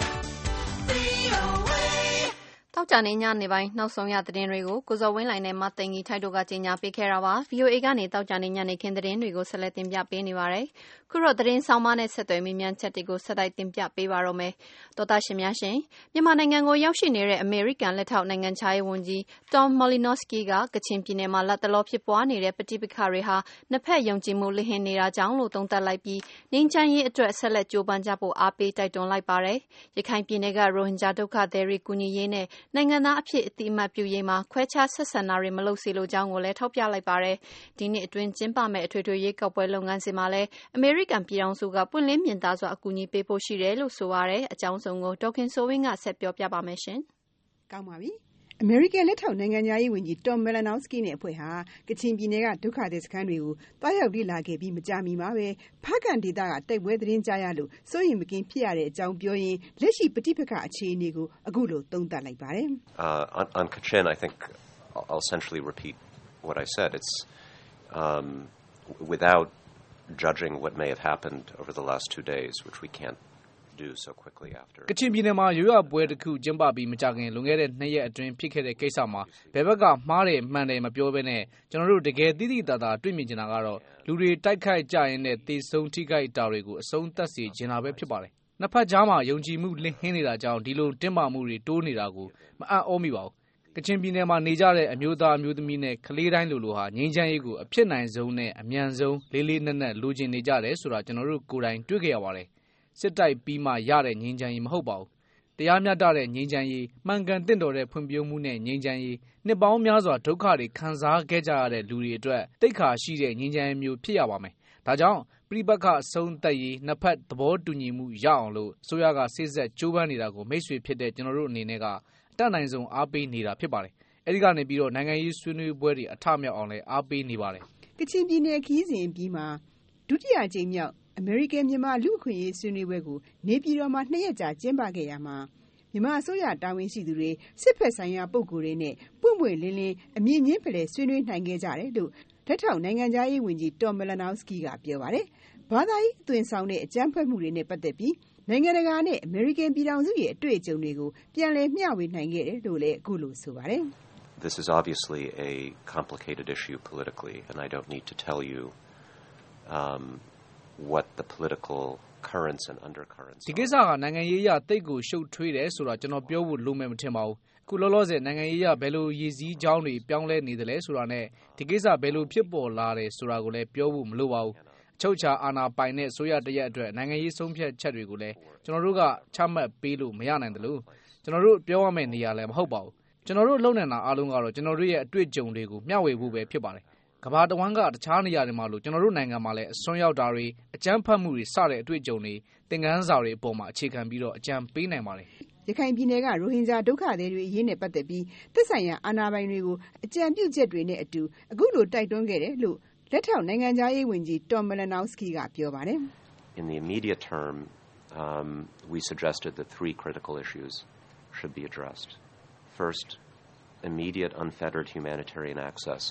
တောက်ကြနေညနေပိုင်းနောက်ဆုံးရသတင်းတွေကိုကိုဇော်ဝင်းလိုင်နဲ့မသိင်ကြီးထိုက်တို့ကကြီးညာပေးခဲ့တာပါ ဗီအိုအေ ကနေတောက်ကြနေညနေခင်းသတင်းတွေကိုဆက်လက်တင်ပြပေးနေပါတယ်ခုတော့သတင်းဆောင်မနဲ့ဆက်သွယ်မိမြန်ချက်တွေကိုဆက်တိုက်တင်ပြပေးပါတော့မယ်တောတာရှင်များရှင်မြန်မာနိုင်ငံကိုရောက်ရှိနေတဲ့အမေရိကန်လက်ထောက်နိုင်ငံခြားရေးဝန်ကြီး Tom Malinowski ကကချင်ပြည်နယ်မှာလက်တလောဖြစ်ပွားနေတဲ့ပဋိပက္ခတွေဟာနှစ်ဖက်ယုံကြည်မှုလစ်ဟင်နေတာကြောင့်လို့သုံးသပ်လိုက်ပြီးငြိမ်းချမ်းရေးအတွက်ဆက်လက်ကြိုးပမ်းကြဖို့အားပေးတိုက်တွန်းလိုက်ပါတယ်ရခိုင်ပြည်နယ်ကရိုဟင်ဂျာဒုက္ခသည်တွေကူညီရေးနဲ့နိုင်ငံသားအဖြစ်အတိအမှတ်ပြုရေးမှာခွဲခြားဆက်ဆံတာတွေမလုပ်စေလိုကြောင်းကိုလည်းထောက်ပြလိုက်ပါတယ်ဒီနှစ်အတွင်းကျင်းပမယ့်အထွေထွေရွေးကောက်ပွဲလုပ်ငန်းစဉ်မှာလည်းအမေရိကန်ပြည်ထောင်စုကပွင့်လင်းမြင်သာစွာအကူအညီပေးဖို့ရှိတယ်လို့ဆိုပါတယ်အကြောင်းစုံကိုဒေါက်ခင်စိုးဝင်းကဆက်ပြောပြပါမယ်ရှင်ကောင်းပါပြီအမေရိကန်လက်ထောက်နိုင်ငံသားရေးဝန်ကြီး Tom Malinowski နဲ့အဖွဲ့ဟာကချင်ပြည်နယ်ကဒုက္ခသည်စခန်းတွေကိုတွားရောက်လေ့လာခဲ့ပြီးမကြာမီမှာပဲဖားကန်ဒေသကတိုက်ပွဲသတင်းကြားရလို့စိုးရိမ်မကင်းဖြစ်ရတဲ့အကြောင်းပြောရင်းလက်ရှိပဋိပက္ခအခြေအနေကိုအခုလိုသုံးသပ်လိုက်ပါတယ်။ Uh, on, on Kachin, I think I'll essentially repeat what I said. It's um, without judging what may have happened over the last two days, which we can't do so quickly after. ကချင်ပြည်နယ်မှာရွေးကောက်ပွဲတစ်ခုကျင်းပပြီးမကြခင်လွန်ခဲ့တဲ့နှစ်ရက်အတွင်းဖြစ်ခဲ့တဲ့ကိစ္စမှာဘယ်ဘက်ကမှားတယ်မှန်တယ်မပြောဘဲနဲ့ကျွန်တော်တို့တကယ်သိသိသာသာတွေ့မြင်ချင်တာကတော့လူတွေတိုက်ခိုက်ကြရင်နဲ့တေဆုံးထိခိုက်တာတွေကိုအဆုံးသတ်စေချင်တာပဲဖြစ်ပါတယ်။နှစ်ဖက်ကြားမှာယုံကြည်မှုလစ်ဟင်းနေတာကြောင့်ဒီလိုတင်းမာမှုတွေတိုးနေတာကိုမအံ့ဩမိပါဘူး။ကချင်ပြည်နယ်မှာနေကြတဲ့အမျိုးသားအမျိုးသမီးနဲ့ကလေးတိုင်းလူလိုဟာငြိမ်းချမ်းရေးကိုအဖြစ်နိုင်ဆုံးနဲ့အမြန်ဆုံးလေးလေးနက်နက်လိုချင်နေကြတယ်ဆိုတာကျွန်တော်တို့ကိုယ်တိုင်တွေ့ကြရပါတယ်။စစ်တိုက်ပြီးမှရတဲ့ငြိမ်းချမ်းရေးမဟုတ်ပါဘူး။တရားမျှတတဲ့ငြိမ်းချမ်းရေးမှန်ကန်တင့်တော်တဲ့ဖွံ့ဖြိုးမှုနဲ့ငြိမ်းချမ်းရေးနှစ်ပေါင်းများစွာဒုက္ခတွေခံစားခဲ့ကြရတဲ့လူတွေအတွက်တိတ်ခါရှိတဲ့ငြိမ်းချမ်းရေးမျိုးဖြစ်ရပါမယ်။ဒါကြောင့်ပြိပက္ခအဆုံးသတ်ရေးနှစ်ဖက်သဘောတူညီမှုရအောင်လို့ဆိုရကစိစက်ကြိုးပမ်းနေတာကိုမိတ်ဆွေဖြစ်တဲ့ကျွန်တော်တို့အနေနဲ့ကအတတ်နိုင်ဆုံးအားပေးနေတာဖြစ်ပါတယ်။အဲဒီကနေပြီးတော့နိုင်ငံရေးဆွေးနွေးပွဲတွေအထမြောက်အောင်လည်းအားပေးနေပါတယ်။ကချင်ပြည်နယ်ခီးစဉ်ပြီးမှာဒုတိယကြိမ်မြောက်အမေရိကန်မြန်မာလူ့အခွင့်အရေးဆွေးနွေးပွဲကိုနေပြည်တော်မှာနှစ်ရက်ကြာကျင်းပခဲ့ရမှာမြန်မာအစိုးရတာဝန်ရှိသူတွေစစ်ဖက်ဆိုင်ရာပုဂ္ဂိုလ်တွေနဲ့ပွင့်ပွင့်လင်းလင်းအမြင့်ချင်းဖလှယ်ဆွေးနွေးနိုင်ခဲ့ကြတယ်လို့လက်ထောက်နိုင်ငံသားရေးဝန်ကြီး Tom Malinowski ကပြောပါတယ်။ဘာသာရေးအသွင်ဆောင်တဲ့အကြမ်းဖက်မှုတွေနဲ့ပတ်သက်ပြီးနိုင်ငံတကာနဲ့အမေရိကန်ပြည်ထောင်စုရဲ့အတွေ့အကြုံတွေကိုပြန်လည်မျှဝေနိုင်ခဲ့တယ်လို့လည်းအခုလိုဆိုပါတယ်။ This is obviously a complicated issue politically, and I don't need to tell you um, what the political currents and undercurrents. ဒီကိစ္စကနိုင်ငံရေးအရတိတ်ကိုရှုပ်ထွေးတယ်ဆိုတာကျွန်တော်ပြောဖို့လိုမယ်မထင်ပါဘူး။အခုလောလောဆယ်နိုင်ငံရေးအရဘယ်လိုရည်စည်းကြောင်းတွေပြောင်းလဲနေသလဲဆိုတာနဲ့ဒီကိစ္စဘယ်လိုဖြစ်ပေါ်လာတယ်ဆိုတာကိုလည်းပြောဖို့မလိုပါဘူး။အချုပ်အခြာအာဏာပိုင်တဲ့ဆိုရတရက်အတွက်နိုင်ငံရေးဆုံးဖြတ်ချက်တွေကိုလည်းကျွန်တော်တို့ကချမှတ်ပေးလို့မရနိုင်တယ်လို့ကျွန်တော်တို့ပြောရမယ့်နေရာလည်းမဟုတ်ပါဘူး။ကျွန်တော်တို့လုပ်နေတာအားလုံးကတော့ကျွန်တော်တို့ရဲ့အတွေ့အကြုံတွေကိုမျှဝေဖို့ပဲဖြစ်ပါတယ်။ကမ္ဘာတဝန်းကတခြားနေရာတွေမှာလို့ကျွန်တော်တို့နိုင်ငံမှာလည်းအစွန်းရောက်တာတွေအကြမ်းဖက်မှုတွေစတဲ့အတွေ့အကြုံတွေသင်ခန်းစာတွေအပေါ်မှာအခြေခံပြီးတော့အကြံပေးနိုင်ပါတယ်။ရခိုင်ပြည်နယ်ကရိုဟင်ဂျာဒုက္ခသည်တွေအရေးနဲ့ပတ်သက်ပြီးသက်ဆိုင်ရာအာဏာပိုင်တွေကိုအကြံပြုချက်တွေနဲ့အတူအခုလိုတိုက်တွန်းခဲ့တယ်လို့လက်ထောက်နိုင်ငံသားရေးဝန်ကြီး Tom Malinowski ကပြောပါတယ်။ In the immediate term, um, we suggested that three critical issues should be addressed. First, immediate unfettered humanitarian access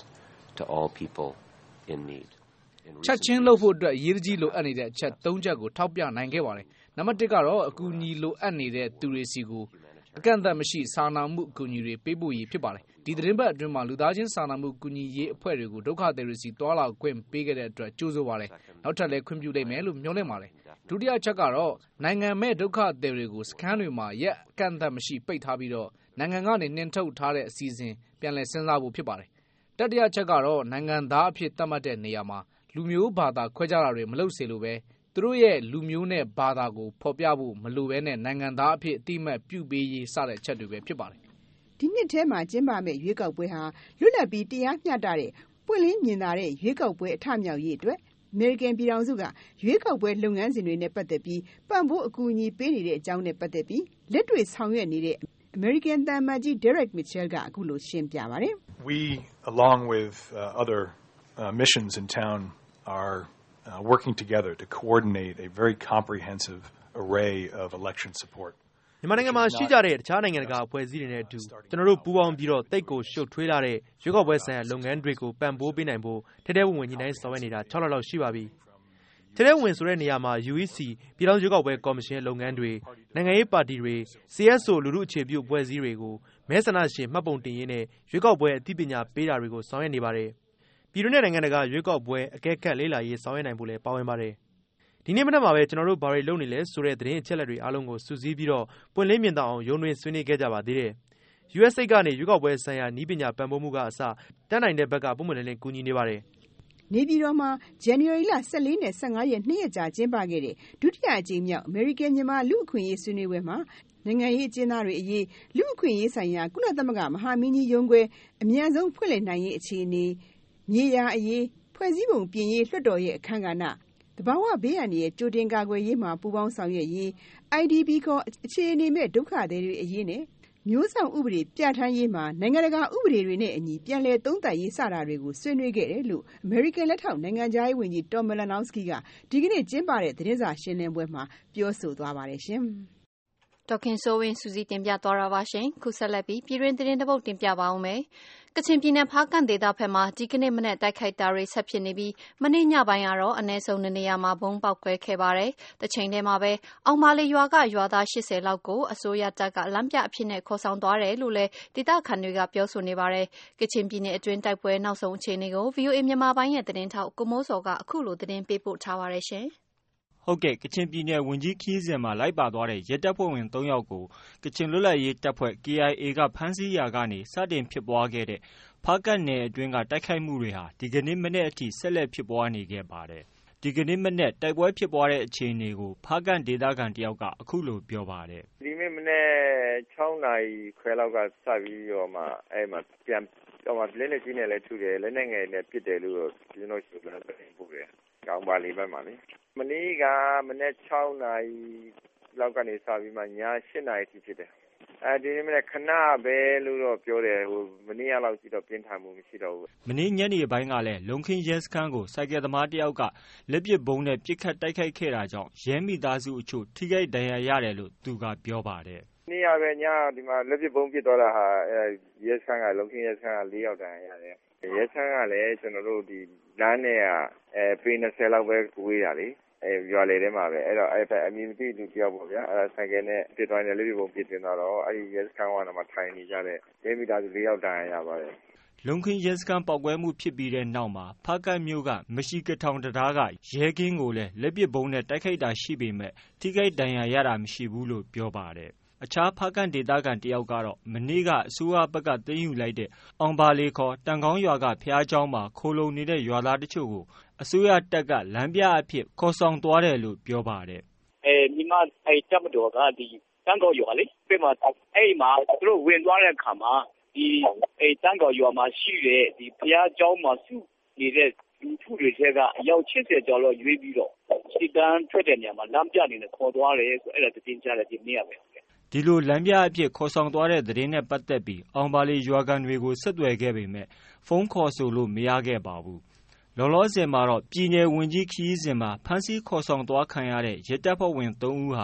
to all people in need. ချက်ချင်းလုပ်ဖို့အတွက်ရေးကြီးလိုအပ်နေတဲ့အချက်သုံးချက်ကိုထောက်ပြနိုင်ခဲ့ပါတယ်။နံပါတ်တစ်ကတော့အကူအညီလိုအပ်နေတဲ့သူတွေစီကိုအကန့်အသတ်မရှိစာနာမှုအကူအညီတွေပေးဖို့ရည်ဖြစ်ပါတယ်။ဒီသတင်းပတ်အတွင်းမှာလူသားချင်းစာနာမှုကူညီရေးအဖွဲ့တွေကိုဒုက္ခသည်တွေစီတွာလာခွင့်ပေးခဲ့တဲ့အတွက်ကြိုးဆိုပါတယ်။နောက်ထပ်လည်းခွင့်ပြုလိမ့်မယ်လို့မျှော်လင့်ပါတယ်။ဒုတိယချက်ကတော့နိုင်ငံမဲ့ဒုက္ခသည်တွေကိုစခန်းတွေမှာရက်အကန့်အသတ်မရှိပိတ်ထားပြီးတော့နိုင်ငံကနေနှင်ထုတ်ထားတဲ့အစီအစဉ်ပြန်လည်စဉ်းစားဖို့ဖြစ်ပါတယ်။တတိယချက်ကတော့နိုင်ငံသားအဖြစ်သတ်မှတ်တဲ့နေရာမှာလူမျိုးဘာသာခွဲခြားတာတွေမလုပ်စေလိုပဲသူတို့ရဲ့လူမျိုးနဲ့ဘာသာကိုဖော်ပြဖို့မလိုဘဲနဲ့နိုင်ငံသားအဖြစ်အတိအမှတ်ပြုပေးရေးစတဲ့ချက်တွေပဲဖြစ်ပါတယ်။ဒီနှစ်ထဲမှာကျင်းပမယ့်ရွေးကောက်ပွဲဟာလွတ်လပ်ပြီးတရားမျှတတဲ့ပွင့်လင်းမြင်သာတဲ့ရွေးကောက်ပွဲအထမြောက်ရေးအတွက်အမေရိကန်ပြည်ထောင်စုကရွေးကောက်ပွဲလုပ်ငန်းစဉ်တွေနဲ့ပတ်သက်ပြီးပံ့ပိုးအကူအညီပေးနေတဲ့အကြောင်းနဲ့ပတ်သက်ပြီးလက်တွေ့ဆောင်ရွက်နေတဲ့အမေရိကန်သံအမတ်ကြီး Derek Mitchell ကအခုလိုရှင်းပြပါတယ်။ We along with uh, other uh, missions in town are uh, working together to coordinate a very comprehensive array of election support. မြန်မာနိုင်ငံမှာရှိကြတဲ့တခြားနိုင်ငံတကာအဖွဲ့အစည်းတွေနဲ့အတူကျွန်တော်တို့ပူးပေါင်းပြီးတော့တိတ်ကိုရှုပ်ထွေးလာတဲ့ရွေးကောက်ပွဲဆိုင်ရာလုပ်ငန်းတွေကိုပံ့ပိုးပေးနိုင်ဖို့ထဲထဲဝင်ဝင်ညှိနှိုင်းဆောင်ရွက်နေတာ၆လလောက်ရှိပါပြီ။ထဲထဲဝင်ဆိုတဲ့နေရာမှာ U E C ပြည်ထောင်စုရွေးကောက်ပွဲကော်မရှင်လုပ်ငန်းတွေနိုင်ငံရေးပါတီတွေ C S O လူထုအခြေပြုအဖွဲ့အစည်းတွေကိုမဲဆန္ဒရှင်မှတ်ပုံတင်ရေးနဲ့ရွေးကောက်ပွဲအသိပညာပေးတာတွေကိုဆောင်ရွက်နေပါတယ်။ပြည်တွင်းနဲ့နိုင်ငံတကာရွေးကောက်ပွဲအကဲခတ်လေ့လာရေးဆောင်ရွက်နိုင်ဖို့လည်းပါဝင်ပါတယ်။ဒီနေ့မနက်မှာပဲကျွန်တော်တို့ဘာတွေလုပ်နေလဲဆိုတဲ့သတင်းအချက်အလက်တွေအားလုံးကိုစုစည်းပြီးတော့ပွင့်လင်းမြင်သာအောင်ရုံးတွင်ဆွေးနွေးခဲ့ကြပါသေးတယ်။ U S A ကနေရွေးကောက်ပွဲဆိုင်ရာနည်းပညာပံ့ပိုးမှုကအစတန်းနိုင်တဲ့ဘက်ကပုံမှန်လည်းကူညီနေပါတယ်။နေပြည်တော်မှာဇန်နဝါရီလ၁၄နဲ့၁၅ရက်နှစ်ရက်ကြာကျင်းပခဲ့တဲ့ဒုတိယအကြိမ်မြောက်အမေရိကန်မြန်မာလူ့အခွင့်အရေးဆွေးနွေးပွဲမှာနိုင်ငံရေးအကျဉ်းသားတွေအရေးလူ့အခွင့်အရေးဆိုင်ရာကုလသမဂ္ဂမဟာမင်းကြီးရုံးခွဲအမြန်ဆုံးဖွင့်လှစ်နိုင်ရေးအခြေအနေမြေယာအရေးဖွဲ့စည်းပုံပြင်ရေးလွှတ်တော်ရဲ့အခမ်းကဏ္ဍတဘာဝဘေးအန္တရာယ်ကြိုတင်ကာကွယ်ရေးမှာပူးပေါင်းဆောင်ရွက်ရေး I D P ခေါ်အခြေအနေမဲ့ဒုက္ခသည်တွေအရေးနဲ့မျိုးစောင့်ဥပဒေပြဋ္ဌာန်းရေးမှာနိုင်ငံတကာဥပဒေတွေနဲ့အညီပြန်လည်သုံးသပ်ရေးစတာတွေကိုဆွေးနွေးခဲ့တယ်လို့အမေရိကန်လက်ထောက်နိုင်ငံခြားရေးဝန်ကြီး Tom Malinowski ကဒီကနေ့ကျင်းပတဲ့သတင်းစာရှင်းလင်းပွဲမှာပြောဆိုသွားပါတယ်ရှင်။ဒေါက်ခင်စိုးဝင်းစူးစီးတင်ပြသွားတာပါရှင်။ခုဆက်လက်ပြီးပြည်တွင်းသတင်းတစ်ပုဒ်တင်ပြပါဦးမယ်။ကချင်ပြည်နယ်ဖားကန့်ဒေသဘက်မှာဒီကနေ့မနက်တိုက်ခိုက်တာတွေဆက်ဖြစ်နေပြီးမနေ့ညပိုင်းကတော့အနည်းဆုံးနေရာမှာဘုံပေါက်ကွဲခဲ့ပါတယ်။တစ်ချိန်တည်းမှာပဲအောင်မာလီရွာကရွာသား၈၀လောက်ကိုအစိုးရတပ်ကလမ်းပြအဖြစ်နဲ့ခေါ်ဆောင်သွားတယ်လို့လည်းဒေသခံတွေကပြောဆိုနေပါတယ်။ကချင်ပြည်နယ်အတွင်းတိုက်ပွဲနောက်ဆုံးအခြေအနေကို V O A မြန်မာပိုင်းရဲ့သတင်းထောက်ကိုမိုးစောကအခုလိုသတင်းပေးပို့ထားပါတယ်ရှင်။ဟုတ်ကဲ့ကချင်ပြည်နယ်ဝန်ကြီးခီးစဉ်မှာလိုက်ပါသွားတဲ့ရဲတပ်ဖွဲ့ဝင်၃ယောက်ကိုကချင်လွတ်လပ်ရေးတပ်ဖွဲ့ K I A ကဖမ်းဆီးရာကနေစတင်ဖြစ်ပွားခဲ့တဲ့ဖားကတ်နယ်အတွင်းကတိုက်ခိုက်မှုတွေဟာဒီကနေ့မနေ့အထိဆက်လက်ဖြစ်ပွားနေခဲ့ပါတယ်။ဒီကနေ့မနေ့တိုက်ပွဲဖြစ်ပွားတဲ့အခြေအနေကိုဖားကတ်ဒေသခံတယောက်ကအခုလိုပြောပါတယ်။ဒီနေ့မနေ့၆နာရီခွဲလောက်ကစပြီးတော့မှအဲ့မှာပြန်တော့မှလက်နဲ့ကြီးနဲ့လည်းထုတယ်လက်နဲ့ငယ်နဲ့ပစ်တယ်လို့ကျွန်တော်ရှိတယ်ပို့တယ်။ကောင်းပါလိမ့်မယ်မှာလေ။မနေ့ကမနေ့၆နာရီလောက်ကနေစပြီးမှည၈နာရီထိဖြစ်တယ်။အဲဒီနေ့မနေ့ခဏပဲလို့တော့ပြောတယ်ဟိုမနေ့ကလောက်ကြည့်တော့ပြင်းထန်မှုမရှိတော့ဘူးမနေ့ညနေပိုင်းကလည်းလုံခင်းရဲစခန်းကိုစိုက်ကယ်သမားတယောက်ကလက်ပစ်ဘုံနဲ့ပစ်ခတ်တိုက်ခိုက်ခဲ့တာကြောင့်ရဲမိသားစုအချို့ထိခိုက်ဒဏ်ရာရတယ်လို့သူကပြောပါတယ်နေ့ရပဲညဒီမှာလက်ပစ်ဘုံပစ်သွားတာဟာအဲရဲစခန်းကလုံခင်းရဲစခန်းက၄ယောက်ဒဏ်ရာရတယ်ရဲစခန်းကလည်းကျွန်တော်တို့ဒီလမ်းနဲ့အဲပေ၂၀လောက်ပဲဝေးတာလေအဲရွာလေထဲမှာပဲအဲ့တော့အဲ့အမြင်မသိသူတယောက်ပေါ့ဗျာအဲ့ဆိုင်ကယ်နဲ့ပြစ်သွားတယ်လေးပုံပြစ်တင်တော့အဲ့ဒီရဲစခန်းကမှထိုင်နေကြတဲ့ရဲမိသားစု၄ယောက်တန်းရပါတယ်လုံခင်းရဲစခန်းပောက်ကွဲမှုဖြစ်ပြီးတဲ့နောက်မှာဖားကတ်မြို့ကမရှိကထောင်တရားကရဲကင်းကိုလည်းလက်ပစ်ဘုံနဲ့တိုက်ခိုက်တာရှိပေမဲ့ထိခိုက်ဒဏ်ရာရတာမရှိဘူးလို့ပြောပါတယ်အခြားဖားကန်ဒေသခံတယောက်ကတော့မနေ့ကအစိုးရဘက်ကသိမ်းယူလိုက်တဲ့အောင်ပါလေခေါ်တန်ကောင်းရွာကဖျားเจ้าမှာခိုလုံနေတဲ့ရွာသားတချို့ကိုအစိုးရတပ်ကလမ်းပြအဖြစ်ခေါ်ဆောင်သွားတယ်လို့ပြောပါတယ်အဲဒီမှာအဲတပ်မတော်ကဒီတန်ကောင်းရွာလေပြမအဲ့မှာသူတို့ဝင်သွားတဲ့အခါမှာဒီအဲတန်ကောင်းရွာမှာရှိတဲ့ဒီဖျားเจ้าမှာစုနေတဲ့လူထုတွေထဲကအယောက်၈၀ကျော်လောက်ရွေးပြီးတော့စီတန်းထွက်တဲ့နေရာမှာလမ်းပြနေနဲ့ခေါ်သွားတယ်ဆိုအဲ့ဒါတင်ကြတယ်ဒီနေ့ရပဲဒီလိုလမ်းပြအဖြစ်ခေါ်ဆောင်သွားတဲ့သတင်းနဲ့ပတ်သက်ပြီးအောင်ပါလီရွာကန်တွေကိုဆက်သွယ်ခဲ့ပေမဲ့ဖုန်းခေါ်ဆိုလို့မရခဲ့ပါဘူး။လောလောဆယ်မှာတော့ပြည်내ဝင်ကြီးခီးစဉ်မှာဖမ်းဆီးခေါ်ဆောင်သွားခံရတဲ့ရဲတပ်ဖွဲ့ဝင်၃ဦးဟာ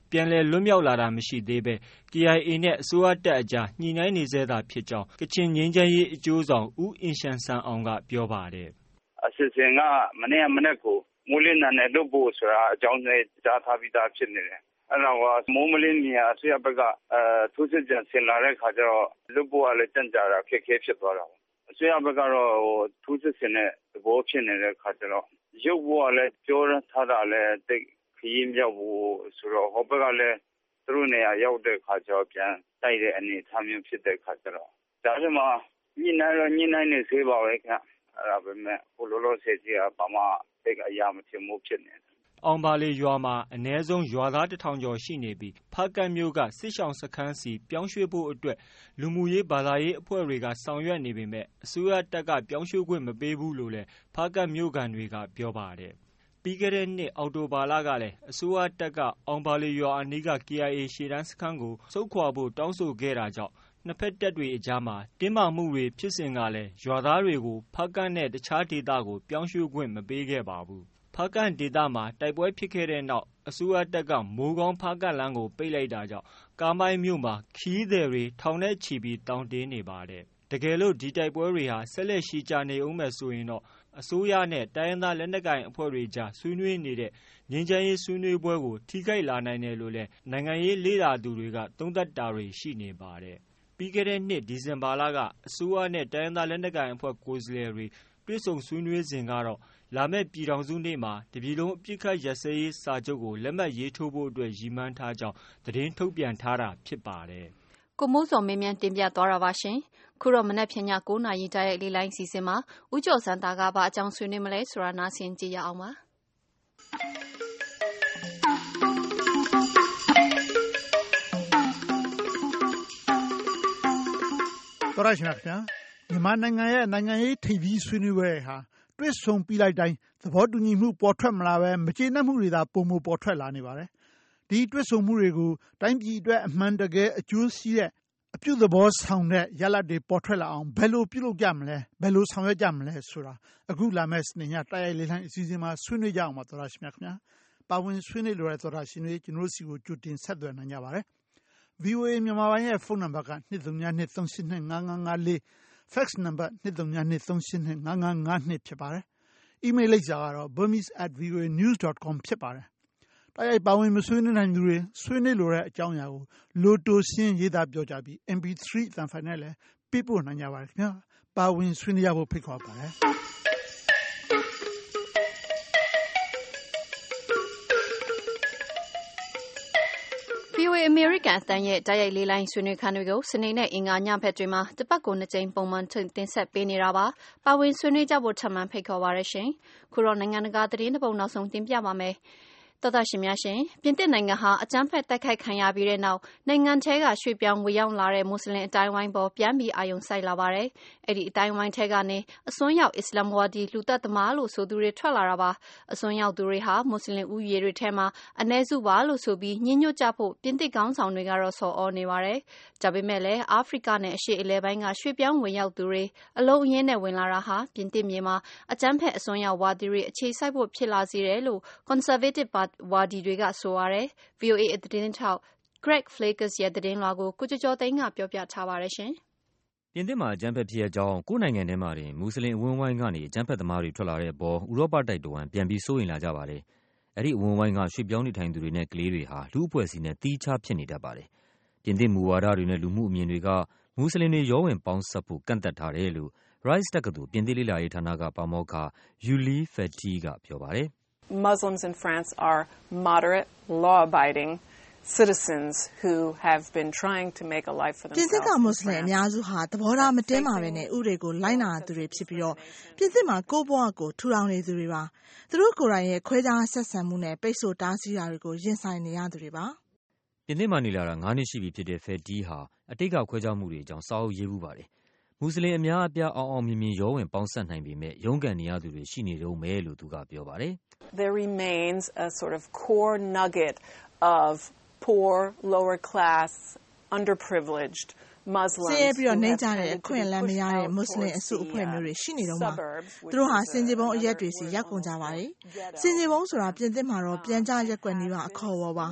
ပြန်လည်လွတ်မြောက်လာတာမရှိသေးဘဲ K I A နဲ့အစိုးရတပ်အကြားညှိနှိုင်းနေစေတာဖြစ်ကြောင်းကချင်ငြိမ်းချမ်းရေးအကျိုးဆောင်ဦးအင်ရှန်ဆန်အောင်ကပြောပါတယ်အစီအစဉ်ကမနေ့မနေ့ကိုမိုးလင်းနဲ့လွတ်ဖို့ဆိုတာအကြောင်းနဲ့ကြားထားပြီးသားဖြစ်နေတယ်အဲ့တော့မိုးမလင်းနေအစိုးရဘက်ကအဲထိုးစစ်ကြံဆင်လာတဲ့ခါကျတော့လွတ်ဖို့ကလည်းကြံ့ကြာတာခက်ခဲဖြစ်သွားတာအစိုးရဘက်ကတော့ထိုးစစ်ဆင်တဲ့သဘောဖြစ်နေတဲ့ခါကျတော့ရုပ်ဖို့ကလည်းပြောထားတာလည်းတိတ်ခရီးမြောက်ဖို့ဆိုတော့ဟောဘက်ကလည်းသူတို့နေရာရောက်တဲ့ခါကျတော့ပြန်တိုက်တဲ့အနေအထားမျိုးဖြစ်တဲ့ခါကျတော့ဒါပေမဲ့ညှိနှိုင်းတော့ညှိနှိုင်းနေသေးပါပဲခင်အဲ့ဒါပဲမဲ့ဟိုလိုလိုဆက်ကြီးကဘာမှတိတ်အရာမဖြစ်မှုဖြစ်နေအောင်ပါလေရွာမှာအ ਨੇ ဆုံးရွာသားတစ်ထောင်ကျော်ရှိနေပြီးဖားကတ်မြို့ကစစ်ရှောင်စခန်းစီပြောင်းရွှေ့ဖို့အတွက်လူမှုရေးဘာသာရေးအဖွဲ့တွေကဆောင်ရွက်နေပေမဲ့အစိုးရတပ်ကပြောင်းရွှေ့ခွင့်မပေးဘူးလို့လည်းဖားကတ်မြို့ကန်တွေကပြောပါတယ်ပြီးခဲ့တဲ့နှစ်အောက်တိုဘာလကလည်းအစိုးရတပ်ကအောင်ပါလေရွာအနီးက K I A ရှေ့တန်းစခန်းကိုစုခွာဖို့တောင်းဆိုခဲ့တာကြောင့်နှစ်ဖက်တပ်တွေအကြားမှာတင်းမာမှုတွေဖြစ်စဉ်ကလည်းရွာသားတွေကိုဖားကတ်နဲ့တခြားဒေသကိုပြောင်းရွှေ့ခွင့်မပေးခဲ့ပါဘူးဖားကတ်ဒေသမှာတိုက်ပွဲဖြစ်ခဲ့တဲ့နောက်အစိုးရတပ်ကမိုးကောင်းဖားကတ်လမ်းကိုပိတ်လိုက်တာကြောင့်ကားမိုင်းမြို့မှာခီးသည်တွေထောင်နဲ့ချီပြီးတောင်းတင်းနေပါတယ်တကယ်လို့ဒီတိုက်ပွဲတွေဟာဆက်လက်ရှည်ကြာနေအောင်မယ်ဆိုရင်တော့အစိုးရနဲ့တိုင်းရင်းသားလက်နက်ကိုင်အဖွဲ့တွေကြားဆွေးနွေးနေတဲ့ငြိမ်းချမ်းရေးဆွေးနွေးပွဲကိုထိခိုက်လာနိုင်တယ်လို့လည်းနိုင်ငံရေးလေ့လာသူတွေကသုံးသပ်တာတွေရှိနေပါတယ်ပြီးခဲ့တဲ့နှစ်ဒီဇင်ဘာလကအစိုးရနဲ့တိုင်းရင်းသားလက်နက်ကိုင်အဖွဲ့ကိုယ်စားလှယ်တွေတွေ့ဆုံဆွေးနွေးစဉ်ကတော့လာမယ့်ပြည်ထောင်စုနေ့မှာတပြည်လုံးအပြစ်ခတ်ရပ်စဲရေးစာချုပ်ကိုလက်မှတ်ရေးထိုးဖို့အတွက်ရည်မှန်းထားကြောင်းသတင်းထုတ်ပြန်ထားတာဖြစ်ပါတယ်ကိုမိုးစော်မင်းမြန်တင်ပြသွားတာပါရှင်ခုတော့မနက်ဖြန်ည9နာရီကြားရဲ့လေးလိုင်းစီစဉ်မှာဦးကျော်စံတာကဘာအကြောင်းဆွေးနွေးမလဲဆိုတာနားဆင်ကြည့်ရအောင်ပါတော်ရရှိမြခင်မြန်မာနိုင်ငံရဲ့နိုင်ငံရေးထိပ်သီးဆွေးနွေးပွဲဟာတွေ့ဆုံပြီးလိုက်တိုင်းသဘောတူညီမှုပေါ်ထွက်မလာပဲမကျေနပ်မှုတွေသာပုံမပေါ်ထွက်လာနေပါတယ်ဒီတွေ့ဆုံမှုတွေကိုတိုင်းပြည်အတွက်အမှန်တကယ်အကျိုးရှိတဲ့အပြုသဘောဆောင်တဲ့ရလဒ်တွေပေါ်ထွက်လာအောင်ဘယ်လိုပြုလုပ်ကြမလဲဘယ်လိုဆောင်ရွက်ကြမလဲဆိုတာအခုလာမယ့်စနေညတိုက်ရိုက်လေးလှိုင်းအစီအစဉ်မှာဆွေးနွေးကြအောင်ပါတော်ရရှိမြခင်ပါဝင်ဆွေးနွေးလိုတဲ့တော်ရရှိတွေကျွန်တော်စီကိုကြိုတင်ဆက်သွယ်နိုင်ကြပါတယ် V O A မြန်မာပိုင်းရဲ့ဖုန်းနံပါတ်က two three two three three eight five five five four fax number two three two three three eight five five five twoဖြစ်ပါတယ် email လိပ်စာကတော့ burmese at v o a news dot com ဖြစ်ပါတယ်တိုက်ရိုက်ပါဝင်မဆွေးနွေးနိုင်သူတွေဆွေးနွေးလိုတဲ့အကြောင်းအရာကိုလိုတိုရှင်းရေးသားပြောကြပြီး M P three အသံဖိုင်နဲ့လည်းပေးပို့နိုင်ကြပါတယ်ခင်ဗျာပါဝင်ဆွေးနွေးရဖို့ဖိတ်ခေါ်ပါတယ် V O A အမေရိကန်အသံရဲ့တိုက်ရိုက်လေးလိုင်းဆွေးနွေးခန်းတွေကိုစနေနဲ့အင်္ဂါညဘက်တွေမှာတစ်ပတ်ကိုနှစ်ကြိမ်ပုံမှန်တင်ဆက်ပေးနေတာပါ။ပါဝင်ဆွေးနွေးကြဖို့ထပ်မံဖိတ်ခေါ်ပါရရှင်။ခုတော့နိုင်ငံတကာသတင်းတစ်ပုဒ်နောက်ဆုံးတင်ပြပါမယ်။တော်တော်ရှင်များရှင်ပြင်သစ်နိုင်ငံဟာအကြမ်းဖက်တိုက်ခိုက်ခံရပြီးတဲ့နောက်နိုင်ငံထဲကရွှေ့ပြောင်းဝေရောက်လာတဲ့မွတ်စလင်အတိုင်းဝိုင်းပေါ်ပြန်ပြီးအာရုံစိုက်လာပါတယ်။အဲ့ဒီအတိုင်းဝိုင်းထဲကနေအစွန်းရောက်အစ္စလာမ်ဝါဒီလူသက်သမားလို့ဆိုသူတွေထွက်လာတာပါ။အစွန်းရောက်သူတွေဟာမွတ်စလင်ဦးရေတွေထဲမှာအနည်းစုပါလို့ဆိုပြီးညှဉ်းညွတ်ကြဖို့ပြင်သစ်ခေါင်းဆောင်တွေကတော့ဆော်ဩနေပါတယ်။ဒါပေမဲ့လည်းအာဖရိကနဲ့အရှေ့အလယ်ပိုင်းကရွှေ့ပြောင်းဝင်ရောက်သူတွေအလုံးအရင်းနဲ့ဝင်လာတာဟာပြင်သစ်မြေမှာအကြမ်းဖက်အစွန်းရောက်ဝါဒီတွေအခြေစိုက်ဖို့ဖြစ်လာစေတယ်လို့ conservative ဝါဒီတွေကဆိုရတယ်။ V O A အသတင်းထောက် Greg Flakes ရဲ့သတင်းလွှာကိုကိုကျော်ကျော်သိန်းကပြောပြထားပါတယ်ရှင်။ပြင်သစ်မှာအကြမ်းဖက်ဖြစ်ရကြောင်းကိုယ်နိုင်ငံထဲမှာတင်မွတ်စလင်အဝန်းဝိုင်းကနေအကြမ်းဖက်သမားတွေထွက်လာတဲ့အပေါ်ဥရောပတိုက်တဝန်းပြန်ပြီးစိုးရိမ်လာကြပါတယ်။အဲ့ဒီအဝန်းဝိုင်းကရွှေ့ပြောင်းနေထိုင်သူတွေနဲ့ကလေးတွေဟာလူ့အဖွဲ့အစည်းနဲ့တီးခြားဖြစ်နေတတ်ပါတယ်။ပြင်သစ်မူဝါဒတွေနဲ့လူမှုအမြင်တွေကမွတ်စလင်တွေရောဝင်ပေါင်းစပ်ဖို့ကန့်သတ်ထားတယ်လို့ Rice တက္ကသိုလ်ပြင်သစ်လေ့လာရေးဌာနကပါမောက္ခ Julie Fati ကပြောပါတယ်။ Muslims in France are moderate, law-abiding citizens who have been trying to make a life for themselves. ပြင်သစ်ကမွတ်စလင်အများစုဟာသဘောထားမတင်းမာပဲနဲ့ဥတွေကိုလိုက်နာသူတွေဖြစ်ပြီးတော့ပြင်သစ်မှာကိုယ့်ဘဝကိုထူထောင်နေသူတွေပါသူတို့ကိုယ်တိုင်ရဲ့ခွဲခြားဆက်ဆံမှုနဲ့ပိတ်ဆို့တားဆီးတာတွေကိုရင်ဆိုင်နေရသူတွေပါပြင်သစ်မှာနေလာတာnineနှစ်ရှိပြီဖြစ်တဲ့ Fati ဟာအတိတ်ကခွဲခြားမှုတွေအကြောင်းစာအုပ်ရေးဘူးပါတယ်မွတ်စလင်အများအပြားအောင်အောင်မြင်မြင်ရောဝင်ပေါင်းစပ်နိုင်ပေမဲ့ရုန်းကန်နေရသူတွေရှိနေတုန်းပဲလို့သူကပြောပါတယ် There remains a sort of core nugget of poor, lower class, underprivileged Muslims ဆင်းရဲပြီးတော့နေကြတဲ့အခွင့်အလမ်းမရတဲ့မွတ်စလင်အစုအဖွဲ့မျိုးတွေရှိနေတော့မှာသူတို့ဟာစင်ကြေပုံအရက်တွေစီရောက်ကုန်ကြပါတယ်စင်ကြေပုံဆိုတာပြင်သစ်မှာတော့ပြန်ကြရက်ွက်နေပါအခေါ်ဝေါ်ပါ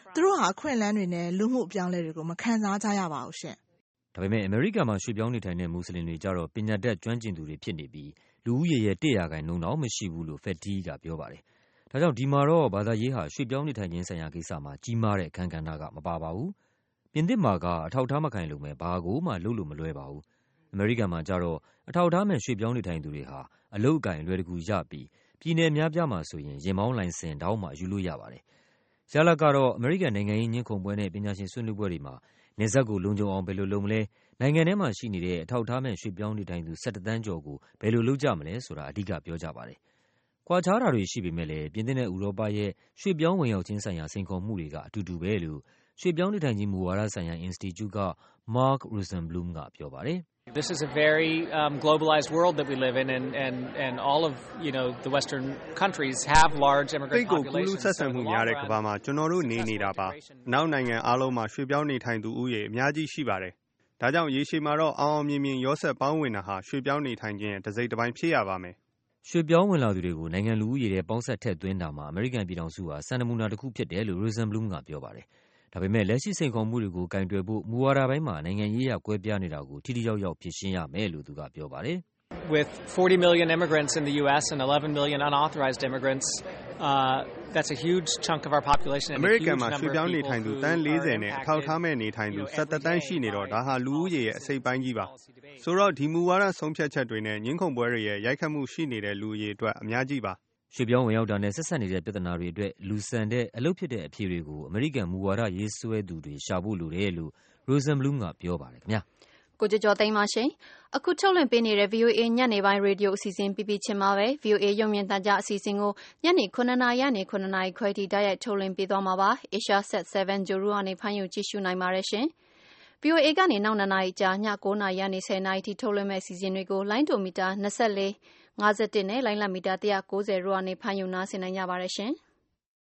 သူတို့ဟာအခွင့်အလမ်းတွေနဲ့လူမှုအပြောင်းအလဲတွေကိုမခံစားကြရပါဘူးရှင့်။ဒါပေမဲ့အမေရိကန်မှာရွှေ့ပြောင်းနေထိုင်တဲ့မွတ်စလင်တွေကြတော့ပညာတတ်ကျွမ်းကျင်သူတွေဖြစ်နေပြီးလူဦးရေရဲ့တစ်ရာခိုင်နှုန်းတော့မရှိဘူးလို့ Fetty ကပြောပါတယ်။ဒါကြောင့်ဒီမှာတော့ဘာသာရေးဟာရွှေ့ပြောင်းနေထိုင်ခြင်းဆိုင်ရာကိစ္စမှာကြီးမားတဲ့အခန်းကဏ္ဍကမပါပါဘူး။ပြင်သစ်မှာကအထောက်အထားမခိုင်လုံမဲ့ဘာကိုမှလုပ်လို့မလွယ်ပါဘူး။အမေရိကန်မှာကြတော့အထောက်အထားမဲ့ရွှေ့ပြောင်းနေထိုင်သူတွေဟာအလုပ်အကိုင်အလွယ်တကူရပြီးပြည်နယ်များပြားမှာဆိုရင်ရင်မောင်းလိုင်စင်တောင်းမှယူလို့ရပါတယ်။ရလဒ်ကတော့အမေရိကန်နိုင်ငံရေးညှဉ်းခုန်ပွဲနဲ့ပညာရှင်ဆွေးနွေးပွဲတွေမှာနယ်စပ်ကိုလုံခြုံအောင်ဘယ်လိုလုပ်မလဲနိုင်ငံထဲမှာရှိနေတဲ့အထောက်အထားမဲ့ရွှေ့ပြောင်းနေထိုင်သူ၁၁တန်းကျော်ကိုဘယ်လိုလုပ်ကြမလဲဆိုတာအဓိကပြောကြပါတယ်။ကွာခြားတာတွေရှိပေမဲ့လည်းပြင်သစ်နဲ့ဥရောပရဲ့ရွှေ့ပြောင်းဝင်ရောက်ခြင်းဆိုင်ရာစိန်ခေါ်မှုတွေကအတူတူပဲလို့ရွှေ့ပြောင်းနေထိုင်ခြင်းမူဝါဒဆိုင်ရာ Institute က Mark Rosenblum ကပြောပါတယ်။ This is a very um, globalized world that we live in, and, and, and all of you know the Western countries have large immigrant populations. ဆက်ဆံမှုများတဲ့ကမ္ဘာမှာကျွန်တော်တို့နေနေတာပါ။နောက်နိုင်ငံအားလုံးမှာရွှေ့ပြောင်းနေထိုင်သူဦးရေအများကြီးရှိပါတယ်။ဒါကြောင့်ရေရှည်မှာတော့အောင်အောင်မြင်မြင်ရောဆက်ပေါင်းဝင်တာဟာရွှေ့ပြောင်းနေထိုင်ခြင်းရဲ့တစ်စိတ်တစ်ပိုင်းဖြစ်ရပါမယ်။ရွှေ့ပြောင်းဝင်လာသူတွေကိုနိုင်ငံလူဦးရေရဲ့ပေါင်းဆက်ထည့်သွင်းတာမှာအမေရိကန်ပြည်ထောင်စုဟာစံနမူနာတစ်ခုဖြစ်တယ်လို့ Rosenblum ကပြောပါတယ်။ဒါပေမဲ့လက်ရှိစိန်ခေါ်မှုတွေကိုကင်တွယ်ဖို့မူဝါဒပိုင်းမှာနိုင်ငံရေးအရကွဲပြားနေတာကိုထိထိရောက်ရောက်ဖြေရှင်းရမယ်လို့သူကပြောပါတယ်။ With forty million immigrants in the U S and eleven million unauthorized immigrants, uh, that's a huge chunk of our population and a huge number of people who အမေရိကန်မှာရွှေ့ပြောင်းနေထိုင်သူတန်း၄၀နဲ့အထောက်အထားမဲ့နေထိုင်သူ၁၁တန်းရှိနေတော့ဒါဟာလူဦးရေရဲ့အစိပ်ပိုင်းကြီးပါ။ဆိုတော့ဒီမူဝါဒဆုံးဖြတ်ချက်တွေနဲ့ညှဉ်းခုန်ပွဲတွေရဲ့ရိုက်ခတ်မှုရှိနေတဲ့လူဦးရေအတွက်အများကြီးပါ။ရွှေ့ပြောင်းဝင်ရောက်တာနဲ့ဆက်စပ်နေတဲ့ပြဿနာတွေအတွက်လူဆန်တဲ့အလုပ်ဖြစ်တဲ့အဖြေတွေကိုအမေရိကန်မူဝါဒရေးဆွဲသူတွေရှာဖို့လိုတယ်လို့ Rosenblum ကပြောပါတယ်ခင်ဗျာကိုကြကြောသိမ်းပါရှင်အခုထုတ်လွှင့်ပေးနေတဲ့ V O A ညနေပိုင်းရေဒီယိုအစီအစဉ်ပြပြချင်းမှာပဲ V O A ရုံမြင့်တန်ကြားအစီအစဉ်ကိုညနေ9နာရီနဲ့9နာရီခွဲထိတိုက်ရိုက်ထုတ်လွှင့်ပေးသွားမှာပါ Asia Set seven ဂျိုရူကနေဖမ်းယူကြည့်ရှုနိုင်ပါတယ်ရှင်V O A ကနေနောက်၂နာရီကြာည9နာရီနဲ့10နာရီထိထုတ်လွှင့်မဲ့အစီအစဉ်တွေကိုလိုင်းဒိုမီတာ၂၄၅၁နဲ့လိုင်းလမီတာone ninetyရိုကနေဖမ်းယူနားဆင်နိုင်ကြပါတယ်ရှင်။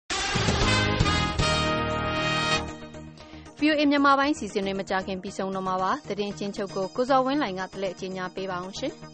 V O A မြန်မာပိုင်းစီစဉ်တွေမကြခင်ပြီးဆုံးတော့မှာပါ။သတင်းချင်းချုပ်ကိုကိုဇော်ဝင်းလိုင်ကတလက်အကျဉ်းညာပေးပါအောင်ရှင်။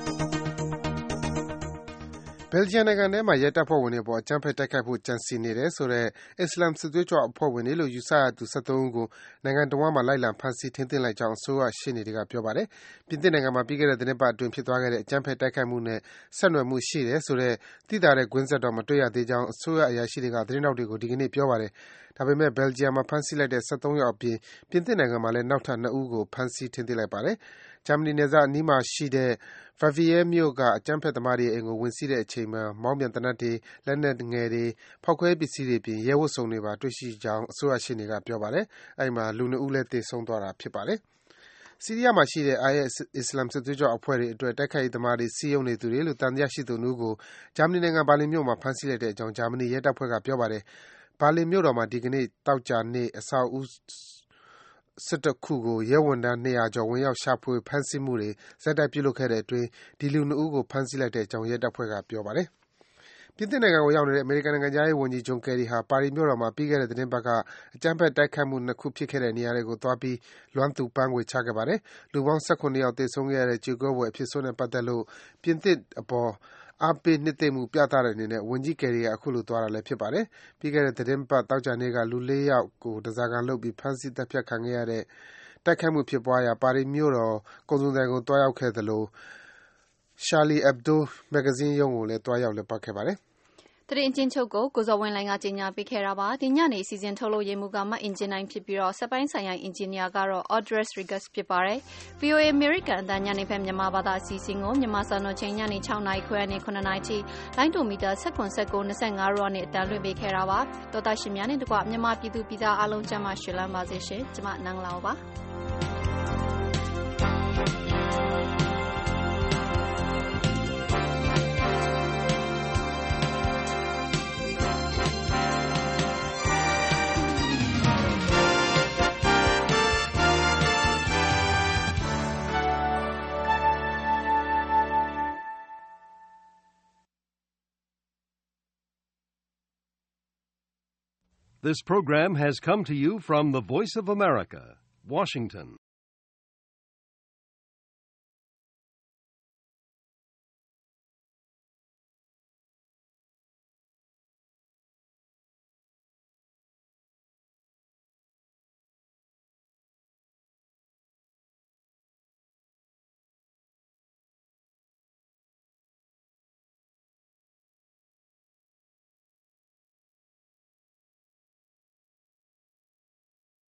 ဘယ်လ်ဂျီယံနိုင်ငံထဲမှာရဲတပ်ဖွဲ့ဝင်တွေပေါ်အကြမ်းဖက်တိုက်ခိုက်ဖို့ကြံစည်နေတယ်ဆိုတဲ့အစ္စလာမ်စစ်သွေးကြွအဖွဲ့ဝင်တွေလို့ယူဆရသူ၁၃ဦးကိုနိုင်ငံတော်မှာလိုက်လံဖမ်းဆီးထိန်းသိမ်းလိုက်ကြောင်းအစိုးရရှေ့နေတွေကပြောပါတယ်။ပြင်သစ်နိုင်ငံမှာပြီးခဲ့တဲ့သတင်းပတ်အတွင်းဖြစ်သွားခဲ့တဲ့အကြမ်းဖက်တိုက်ခိုက်မှုနဲ့ဆက်နွယ်မှုရှိတယ်ဆိုတဲ့သိသာတဲ့ကွင်းဆက်တော့မတွေ့ရသေးကြောင်းအစိုးရအရာရှိတွေကသတင်းတောက်တွေကိုဒီကနေ့ပြောပါတယ်။ဒါပေမဲ့ဘယ်လ်ဂျီယံမှာဖမ်းဆီးလိုက်တဲ့၁၃ယောက်အပြင်ပြင်သစ်နိုင်ငံမှာလည်းနောက်ထပ်၂ဦးကိုဖမ်းဆီးထိန်းသိမ်းလိုက်ပါတယ်။ဂျာမနီနယ်စပ်အနီးမှာရှိတဲ့ Verviers မြို့ကအကြမ်းဖက်သမားတွေရဲ့အိမ်ကိုဝင်စီးတဲ့အချိန်မှာမောင်းပြန်သေနတ်တွေ၊လက်နက်ငယ်တွေ၊ဖောက်ခွဲပစ္စည်းတွေအပြင်ရဲဝတ်စုံတွေပါတွေ့ရှိကြောင်းအစိုးရရှေ့နေကပြောပါတယ်။အဲဒီမှာလူ၂ဦးလည်းသေဆုံးသွားတာဖြစ်ပါတယ်။ဆီးရီးယားမှာရှိတဲ့ I S အစ္စလာမ်စစ်သွေးကြွအဖွဲ့တွေအတွက်တိုက်ခိုက်ရေးသမားတွေစည်းရုံးနေသူတွေလို့သံသယရှိသူ၂ဦးကိုဂျာမနီနိုင်ငံဘာလင်မြို့မှာဖမ်းဆီးလိုက်တဲ့အကြောင်းဂျာမနီရဲတပ်ဖွဲ့ကပြောပါတယ်။ဘာလင်မြို့တော်မှာဒီကနေ့သောကြာနေ့အဆောက်အဦ၁၁ခုကိုရဲဝန်ထမ်း၂၀၀ကျော်ဝင်ရောက်ရှာဖွေဖမ်းဆီးမှုတွေဆက်တိုက်ပြုလုပ်ခဲ့တဲ့အတွင်းဒီလူ၂ဦးကိုဖမ်းဆီးလိုက်တဲ့အကြောင်းရဲတပ်ဖွဲ့ကပြောပါတယ်။ပြင်သစ်နိုင်ငံကိုရောက်နေတဲ့အမေရိကန်နိုင်ငံခြားရေးဝန်ကြီး John Kerry ဟာပါရီမြို့တော်မှာပြီးခဲ့တဲ့သီတင်းပတ်ကအကြမ်းဖက်တိုက်ခိုက်မှု၂ခုဖြစ်ခဲ့တဲ့နေရာတွေကိုသွားပြီးလွမ်းသူပန်းခွေချခဲ့ပါတယ်။လူပေါင်း၁၇ယောက်သေဆုံးခဲ့ရတဲ့ကြေကွဲဖွယ်အဖြစ်ဆိုးနဲ့ပတ်သက်လို့ပြင်သစ်အပေါ်အားပေးနှစ်သိမ့်မှုပြသတဲ့အနေနဲ့ဝန်ကြီး Kerry ကအခုလိုသွားတာလည်းဖြစ်ပါတယ်။ပြီးခဲ့တဲ့သီတင်းပတ်သောကြာနေ့ကလူ၄ယောက်ကိုဓားစာခံလုပ်ပြီးဖမ်းဆီးသတ်ဖြတ်ခံခဲ့ရတဲ့တိုက်ခိုက်မှုဖြစ်ပွားရာပါရီမြို့တော်ကုန်စုံဆိုင်ကိုသွားရောက်ခဲ့သလို Charlie Hebdo မဂ္ဂဇင်းရုံးကိုလည်းသွားရောက်လည်ပတ်ခဲ့ပါတယ်။သတင်းချင်းချုပ်ကိုကိုဇော်ဝင်းလိုင်ကကြေညာပေးခဲ့တာပါဒီညနေစီစဉ်ထုတ်လို့ရမှုကမအင်ဂျင်နိုင်ဖြစ်ပြီးတော့စက်ပိုင်းဆိုင်ရာအင်ဂျင်နီယာကတော့ Audrey Rigas ဖြစ်ပါတယ် V O A American အတန်းညနေဖက်မြန်မာဘာသာအစီအစဉ်ကိုမြန်မာစံတော်ချိန်ညနေ၆နာရီခွဲနဲ့၇နာရီထိလိုင်းဒိုမီတာ၁၇ ၁၉ ၂၅ရိုနဲ့အတန်းလွှင့်ပေးခဲ့တာပါတော်တာရှင်များနဲ့တကွမြန်မာပြည်သူပြည်သားအားလုံးကျန်းမာရွှင်လန်းပါစေရှင်ကျမနန်းလာပါ This program has come to you from the Voice of America, Washington.